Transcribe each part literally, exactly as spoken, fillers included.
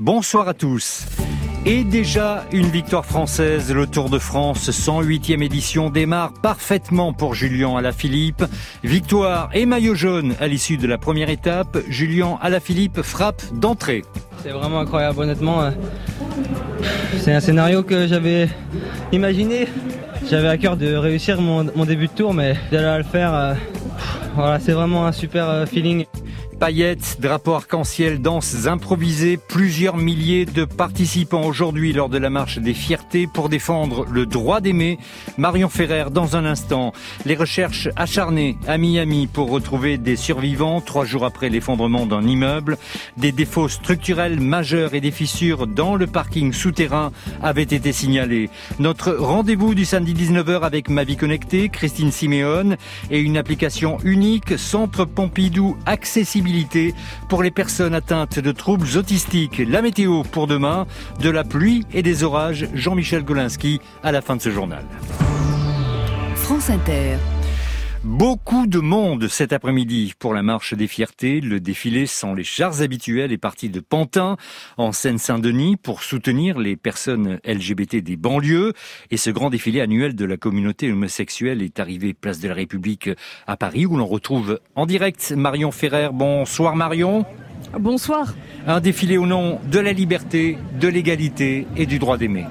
Bonsoir à tous. Et déjà une victoire française, le Tour de France, cent huitième édition démarre parfaitement pour Julian Alaphilippe. Victoire et maillot jaune à l'issue de la première étape. Julian Alaphilippe frappe d'entrée. C'est vraiment incroyable, honnêtement. C'est un scénario que j'avais imaginé. J'avais à cœur de réussir mon, mon début de tour, mais d'aller le faire, euh, voilà, c'est vraiment un super feeling. Paillettes, drapeaux arc-en-ciel, danses improvisées, plusieurs milliers de participants aujourd'hui lors de la marche des fiertés pour défendre le droit d'aimer. Marion Ferrer dans un instant. Les recherches acharnées à Miami pour retrouver des survivants trois jours après l'effondrement d'un immeuble. Des défauts structurels majeurs et des fissures dans le parking souterrain avaient été signalés. Notre rendez-vous du samedi dix-neuf heures avec Ma Vie Connectée, Christine Siméone, et une application unique, Centre Pompidou Accessibilité pour les personnes atteintes de troubles autistiques. La météo pour demain, de la pluie et des orages. Jean-Michel Golinski à la fin de ce journal. France Inter. Beaucoup de monde cet après-midi pour la marche des fiertés. Le défilé sans les chars habituels est parti de Pantin, en Seine-Saint-Denis, pour soutenir les personnes L G B T des banlieues. Et ce grand défilé annuel de la communauté homosexuelle est arrivé place de la République à Paris, où l'on retrouve en direct Marion Ferrer. Bonsoir Marion. Bonsoir. Un défilé au nom de la liberté, de l'égalité et du droit d'aimer.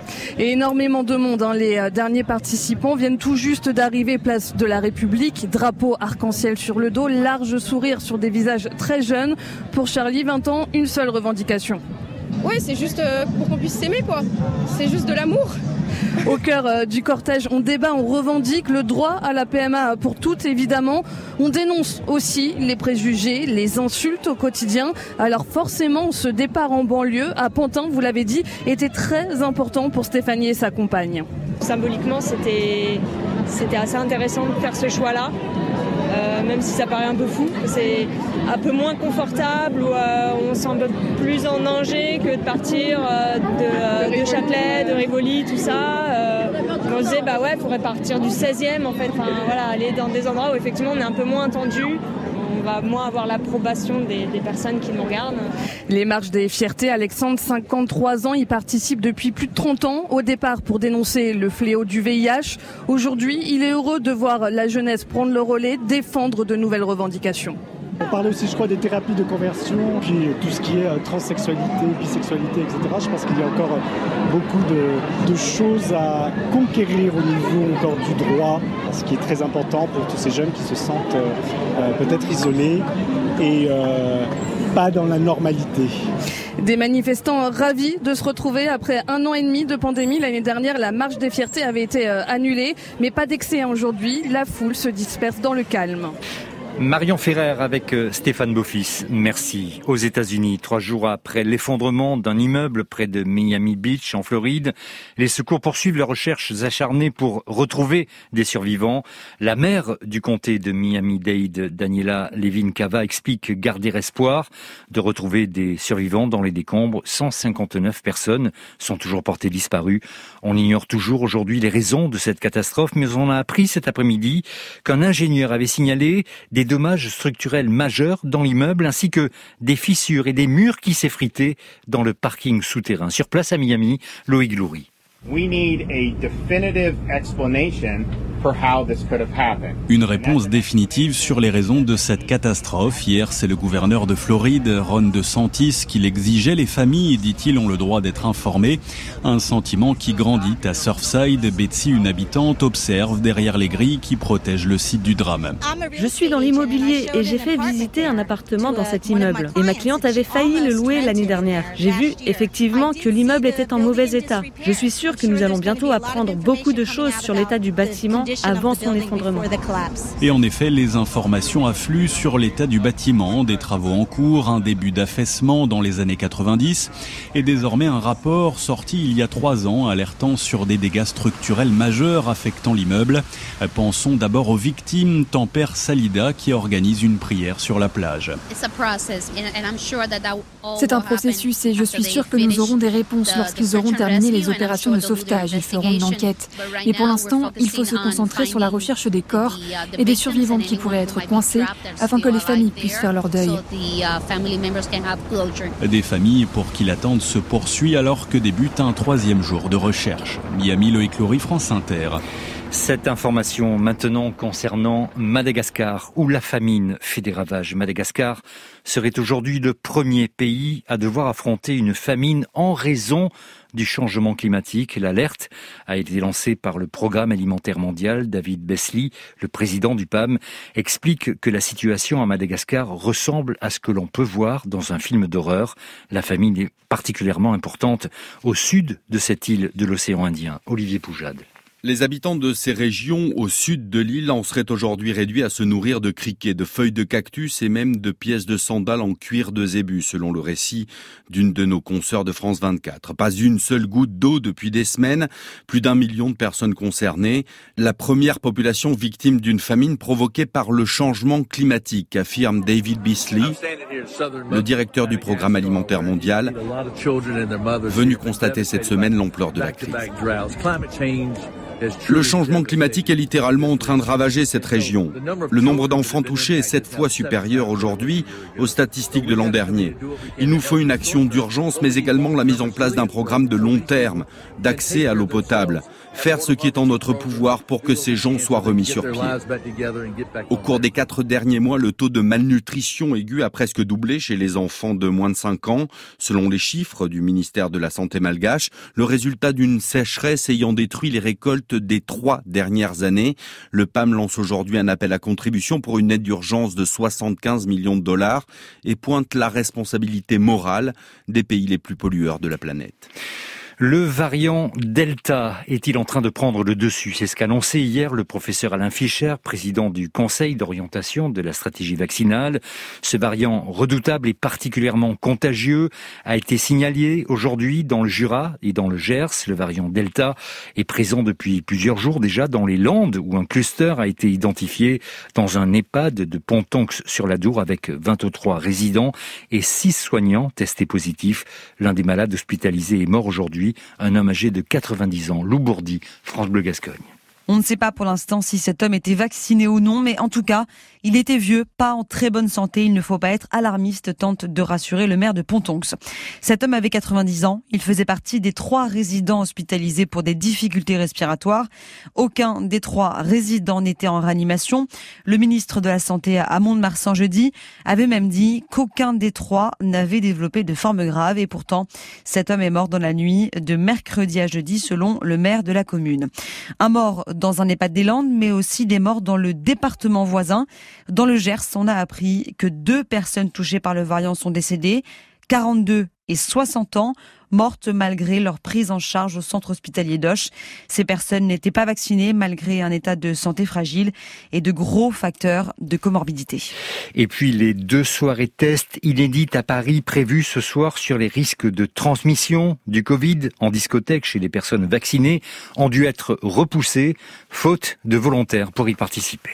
Et énormément de monde, hein. Les euh, derniers participants viennent tout juste d'arriver place de la République, drapeau arc-en-ciel sur le dos, large sourire sur des visages très jeunes. Pour Charlie, vingt ans, une seule revendication. Ouais, c'est juste euh, pour qu'on puisse s'aimer, quoi. C'est juste de l'amour. Au cœur euh, du cortège, on débat, on revendique le droit à la P M A pour toutes, évidemment. On dénonce aussi les préjugés, les insultes au quotidien. Alors forcément, ce départ en banlieue, à Pantin, vous l'avez dit, était très important pour Stéphanie et sa compagne. Symboliquement, c'était, c'était assez intéressant de faire ce choix-là. Euh, même si ça paraît un peu fou, c'est un peu moins confortable, où euh, on se sent un peu plus en danger que de partir euh, de, euh, de Châtelet, de Rivoli, tout ça. Euh, on se disait, bah ouais, il faudrait partir du seizième en fait, enfin, voilà, aller dans des endroits où effectivement on est un peu moins attendu. On va moins avoir l'approbation des, des personnes qui nous regardent. Les marches des fiertés, Alexandre, cinquante-trois ans, il participe depuis plus de trente ans. Au départ pour dénoncer le fléau du V I H. Aujourd'hui, il est heureux de voir la jeunesse prendre le relais, défendre de nouvelles revendications. On parle aussi, je crois, des thérapies de conversion, puis tout ce qui est transsexualité, bisexualité, et cetera. Je pense qu'il y a encore beaucoup de, de choses à conquérir au niveau encore du droit, ce qui est très important pour tous ces jeunes qui se sentent euh, peut-être isolés et euh, pas dans la normalité. Des manifestants ravis de se retrouver après un an et demi de pandémie. L'année dernière, la marche des fiertés avait été euh, annulée, mais pas d'excès aujourd'hui. La foule se disperse dans le calme. Marion Ferrer avec Stéphane Beaufils, merci. Aux États-Unis, trois jours après l'effondrement d'un immeuble près de Miami Beach, en Floride, les secours poursuivent leurs recherches acharnées pour retrouver des survivants. La maire du comté de Miami-Dade, Daniela Levin-Cava, explique garder espoir de retrouver des survivants dans les décombres. cent cinquante-neuf personnes sont toujours portées disparues. On ignore toujours aujourd'hui les raisons de cette catastrophe, mais on a appris cet après-midi qu'un ingénieur avait signalé des dommages structurels majeurs dans l'immeuble, ainsi que des fissures et des murs qui s'effritaient dans le parking souterrain. Sur place à Miami, Loïc Loury. We need a definitive explanation for how this could have happened. Une réponse définitive sur les raisons de cette catastrophe. Hier, c'est le gouverneur de Floride, Ron DeSantis, qui l'exigeait. Les familles, dit-il, ont le droit d'être informées. Un sentiment qui grandit à Surfside. Betsy, une habitante, observe derrière les grilles qui protègent le site du drame. Je suis dans l'immobilier et j'ai fait visiter un appartement dans cet immeuble. Et ma cliente avait failli le louer l'année dernière. J'ai vu effectivement que l'immeuble était en mauvais état. Je suis sûre que nous allons bientôt apprendre beaucoup de choses sur l'état du bâtiment avant son effondrement. Et en effet, les informations affluent sur l'état du bâtiment, des travaux en cours, un début d'affaissement dans les années quatre-vingt-dix et désormais un rapport sorti il y a trois ans alertant sur des dégâts structurels majeurs affectant l'immeuble. Pensons d'abord aux victimes, tempère Salida qui organise une prière sur la plage. C'est un processus et je suis sûre que nous aurons des réponses lorsqu'ils auront terminé les opérations de sauvetage. Ils feront une enquête. Mais pour l'instant, il faut se concentrer concentrer sur la recherche des corps et des survivantes qui pourraient être coincées afin que les familles puissent faire leur deuil. Des familles pour qui l'attente se poursuit alors que débute un troisième jour de recherche. Miami, Loïc Laurie, France Inter. Cette information maintenant concernant Madagascar, où la famine fait des ravages. Madagascar serait aujourd'hui le premier pays à devoir affronter une famine en raison du changement climatique. L'alerte a été lancée par le Programme alimentaire mondial. David Beasley, le président du P A M, explique que la situation à Madagascar ressemble à ce que l'on peut voir dans un film d'horreur. La famine est particulièrement importante au sud de cette île de l'océan Indien. Olivier Poujade. Les habitants de ces régions au sud de l'île en seraient aujourd'hui réduits à se nourrir de criquets, de feuilles de cactus et même de pièces de sandales en cuir de zébu, selon le récit d'une de nos consoeurs de France vingt-quatre. Pas une seule goutte d'eau depuis des semaines, plus d'un million de personnes concernées. La première population victime d'une famine provoquée par le changement climatique, affirme David Beasley, le directeur du Programme alimentaire mondial, venu constater cette semaine l'ampleur de la crise. Le changement climatique est littéralement en train de ravager cette région. Le nombre d'enfants touchés est sept fois supérieur aujourd'hui aux statistiques de l'an dernier. Il nous faut une action d'urgence, mais également la mise en place d'un programme de long terme, d'accès à l'eau potable. Faire ce qui est en notre pouvoir pour que ces gens soient remis sur pied. Au cours des quatre derniers mois, le taux de malnutrition aiguë a presque doublé chez les enfants de moins de cinq ans, selon les chiffres du ministère de la Santé malgache, le résultat d'une sécheresse ayant détruit les récoltes des trois dernières années. Le P A M lance aujourd'hui un appel à contribution pour une aide d'urgence de soixante-quinze millions de dollars et pointe la responsabilité morale des pays les plus pollueurs de la planète. Le variant Delta est-il en train de prendre le dessus? C'est ce qu'a annoncé hier le professeur Alain Fischer, président du Conseil d'orientation de la stratégie vaccinale. Ce variant redoutable et particulièrement contagieux a été signalé aujourd'hui dans le Jura et dans le Gers. Le variant Delta est présent depuis plusieurs jours déjà dans les Landes, où un cluster a été identifié dans un EHPAD de Pontonx-sur-l'Adour avec vingt-trois résidents et six soignants testés positifs. L'un des malades hospitalisés est mort aujourd'hui. Un homme âgé de quatre-vingt-dix ans, Lou Bourdi, France Bleu Gascogne. On ne sait pas pour l'instant si cet homme était vacciné ou non, mais en tout cas, il était vieux, pas en très bonne santé. Il ne faut pas être alarmiste, tente de rassurer le maire de Pontonx. Cet homme avait quatre-vingt-dix ans. Il faisait partie des trois résidents hospitalisés pour des difficultés respiratoires. Aucun des trois résidents n'était en réanimation. Le ministre de la Santé à Mont-de-Marsan jeudi avait même dit qu'aucun des trois n'avait développé de forme grave. Et pourtant, cet homme est mort dans la nuit de mercredi à jeudi, selon le maire de la commune. Un mort dans un EHPAD des Landes, mais aussi des morts dans le département voisin. Dans le Gers, on a appris que deux personnes touchées par le variant sont décédées, quarante-deux et soixante ans, mortes malgré leur prise en charge au centre hospitalier d'Auch. Ces personnes n'étaient pas vaccinées malgré un état de santé fragile et de gros facteurs de comorbidité. Et puis les deux soirées tests inédites à Paris prévues ce soir sur les risques de transmission du Covid en discothèque chez les personnes vaccinées ont dû être repoussées, faute de volontaires pour y participer.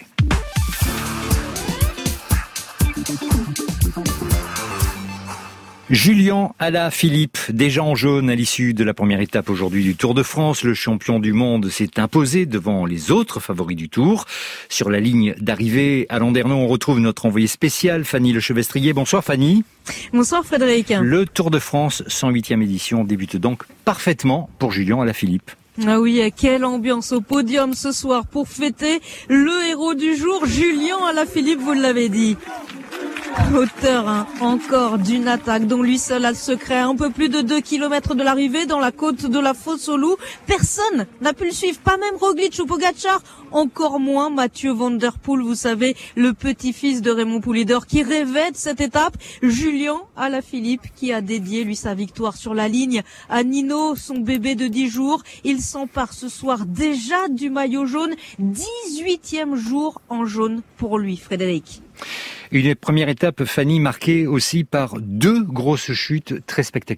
Julian Alaphilippe, déjà en jaune à l'issue de la première étape aujourd'hui du Tour de France. Le champion du monde s'est imposé devant les autres favoris du Tour. Sur la ligne d'arrivée à Landerneau, on retrouve notre envoyé spécial, Fanny Lechevestrier. Bonsoir Fanny. Bonsoir Frédéric. Le Tour de France, cent huitième édition, débute donc parfaitement pour Julian Alaphilippe. Ah oui, quelle ambiance au podium ce soir pour fêter le héros du jour, Julian Alaphilippe, vous l'avez dit. Auteur hein, encore d'une attaque dont lui seul a le secret. Un peu plus de deux kilomètres de l'arrivée dans la côte de la Fosse aux Loups. Personne n'a pu le suivre, pas même Roglic ou Pogacar, encore moins Mathieu Van Der Poel, vous savez, le petit-fils de Raymond Poulidor qui rêvait de cette étape. Julian Alaphilippe qui a dédié lui sa victoire sur la ligne à Nino, son bébé de dix jours. Il s'empare ce soir déjà du maillot jaune, dix-huitième jour en jaune pour lui, Frédéric. Une première étape, Fanny, marquée aussi par deux grosses chutes très spectaculaires.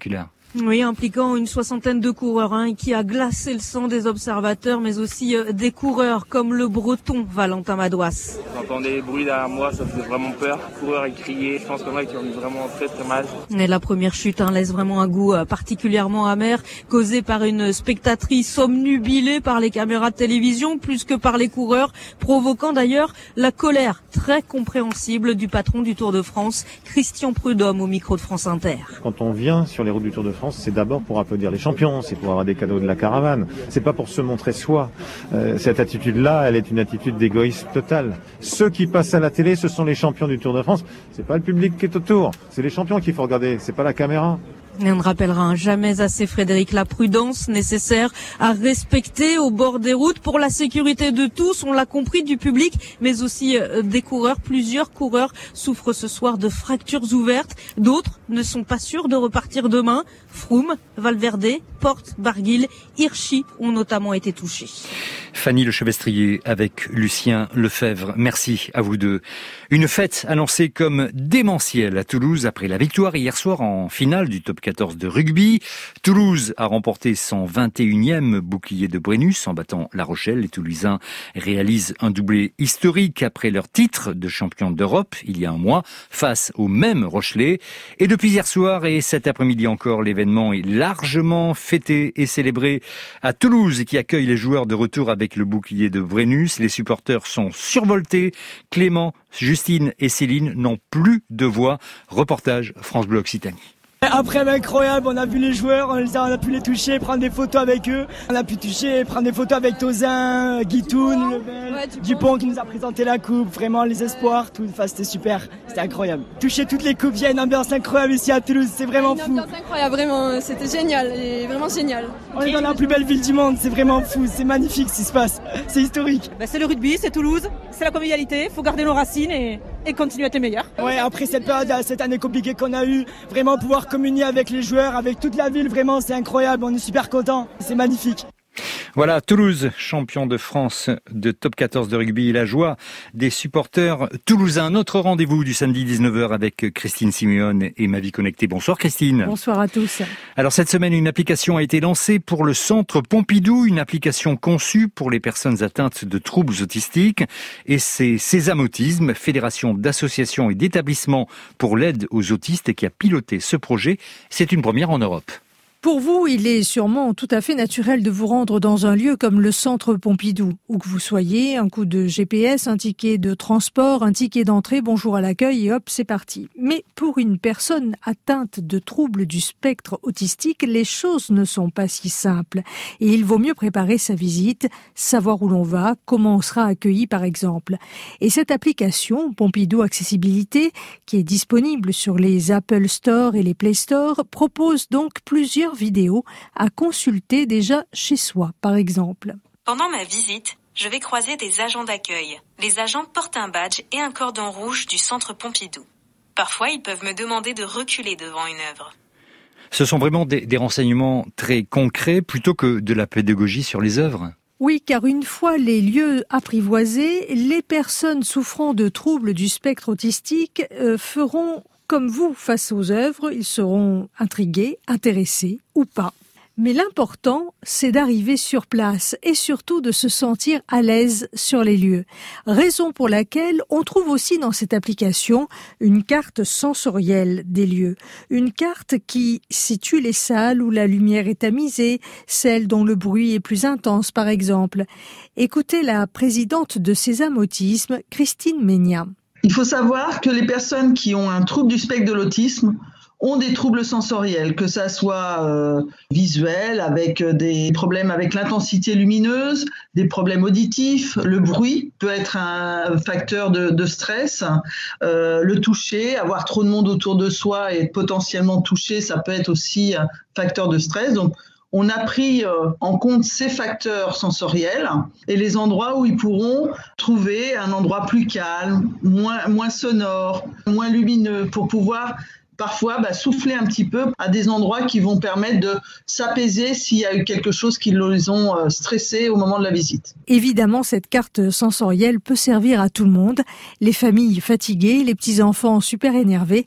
Oui, impliquant une soixantaine de coureurs, hein, qui a glacé le sang des observateurs, mais aussi euh, des coureurs comme le breton Valentin Madouas. J'entendais des bruits derrière moi, ça faisait vraiment peur. Les coureurs, ils criaient, je pense qu'il y en a qui ont eu vraiment très très mal. Et la première chute hein, laisse vraiment un goût euh, particulièrement amer, causé par une spectatrice obnubilée par les caméras de télévision, plus que par les coureurs, provoquant d'ailleurs la colère très compréhensible du patron du Tour de France, Christian Prudhomme, au micro de France Inter. Quand on vient sur les routes du Tour de France, c'est d'abord pour applaudir les champions, c'est pour avoir des cadeaux de la caravane, c'est pas pour se montrer soi. Euh, cette attitude-là, elle est une attitude d'égoïsme total. Ceux qui passent à la télé, ce sont les champions du Tour de France, c'est pas le public qui est autour, c'est les champions qu'il faut regarder, c'est pas la caméra. Et on ne rappellera jamais assez, Frédéric, la prudence nécessaire à respecter au bord des routes pour la sécurité de tous, on l'a compris, du public, mais aussi des coureurs. Plusieurs coureurs souffrent ce soir de fractures ouvertes. D'autres ne sont pas sûrs de repartir demain. Froome, Valverde, Porte, Barguil, Hirschi ont notamment été touchés. Fanny Lechevestrier avec Lucien Lefebvre. Merci à vous deux. Une fête annoncée comme démentielle à Toulouse après la victoire hier soir en finale du top quatorze de rugby. Toulouse a remporté son vingt et unième bouclier de Brennus en battant La Rochelle. Les Toulousains réalisent un doublé historique après leur titre de champion d'Europe il y a un mois face au même Rochelais. Et depuis hier soir et cet après-midi encore, l'événement est largement fêté et célébré à Toulouse qui accueille les joueurs de retour avec le bouclier de Brennus. Les supporters sont survoltés. Clément, Justine et Céline n'ont plus de voix. Reportage France Bleu Occitanie. Après, incroyable, on a vu les joueurs, on a pu les toucher, prendre des photos avec eux. On a pu toucher, prendre des photos avec Tozin, Guitoun, Lebel, ouais, Dupont qui nous a présenté la coupe, vraiment les espoirs, tout. Enfin, c'était super, c'était incroyable. Toucher toutes les coupes, il y a une ambiance incroyable ici à Toulouse, c'est vraiment fou. Une ambiance incroyable, vraiment, c'était génial, et vraiment génial. On est dans la plus belle ville du monde, c'est vraiment fou, c'est magnifique ce qui se passe, c'est historique. Bah, c'est le rugby, c'est Toulouse, c'est la convivialité, il faut garder nos racines et, et continuer à être meilleur. Ouais, après cette période, cette année compliquée qu'on a eue, vraiment pouvoir communier avec les joueurs, avec toute la ville, vraiment c'est incroyable, on est super contents, c'est magnifique. Voilà, Toulouse, champion de France de top quatorze de rugby, la joie des supporters toulousains. Notre rendez-vous du samedi dix-neuf heures avec Christine Simeone et Ma Vie Connectée. Bonsoir Christine. Bonsoir à tous. Alors cette semaine, une application a été lancée pour le Centre Pompidou, une application conçue pour les personnes atteintes de troubles autistiques. Et c'est Sésame Autisme, fédération d'associations et d'établissements pour l'aide aux autistes, qui a piloté ce projet. C'est une première en Europe. Pour vous, il est sûrement tout à fait naturel de vous rendre dans un lieu comme le Centre Pompidou. Où que vous soyez, un coup de G P S, un ticket de transport, un ticket d'entrée, bonjour à l'accueil et hop, c'est parti. Mais pour une personne atteinte de troubles du spectre autistique, les choses ne sont pas si simples. Et il vaut mieux préparer sa visite, savoir où l'on va, comment on sera accueilli par exemple. Et cette application, Pompidou Accessibilité, qui est disponible sur les Apple Store et les Play Store, propose donc plusieurs vidéos à consulter déjà chez soi, par exemple. Pendant ma visite, je vais croiser des agents d'accueil. Les agents portent un badge et un cordon rouge du Centre Pompidou. Parfois, ils peuvent me demander de reculer devant une œuvre. Ce sont vraiment des, des renseignements très concrets plutôt que de la pédagogie sur les œuvres. Oui, car une fois les lieux apprivoisés, les personnes souffrant de troubles du spectre autistique euh, feront comme vous face aux œuvres. Ils seront intrigués, intéressés ou pas. Mais l'important, c'est d'arriver sur place et surtout de se sentir à l'aise sur les lieux. Raison pour laquelle on trouve aussi dans cette application une carte sensorielle des lieux. Une carte qui situe les salles où la lumière est tamisée, celles dont le bruit est plus intense par exemple. Écoutez la présidente de Sésame Autisme, Christine Ménia. Il faut savoir que les personnes qui ont un trouble du spectre de l'autisme ont des troubles sensoriels, que ça soit euh, visuel, avec des problèmes avec l'intensité lumineuse, des problèmes auditifs, le bruit peut être un facteur de, de stress, euh, le toucher, avoir trop de monde autour de soi et être potentiellement touché, ça peut être aussi un facteur de stress. Donc, on a pris en compte ces facteurs sensoriels et les endroits où ils pourront trouver un endroit plus calme, moins, moins sonore, moins lumineux, pour pouvoir parfois bah, souffler un petit peu à des endroits qui vont permettre de s'apaiser s'il y a eu quelque chose qui les ont stressés au moment de la visite. Évidemment, cette carte sensorielle peut servir à tout le monde. Les familles fatiguées, les petits-enfants super énervés.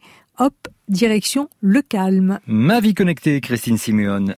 hop, direction le calme. Ma vie connectée, Christine Siméon.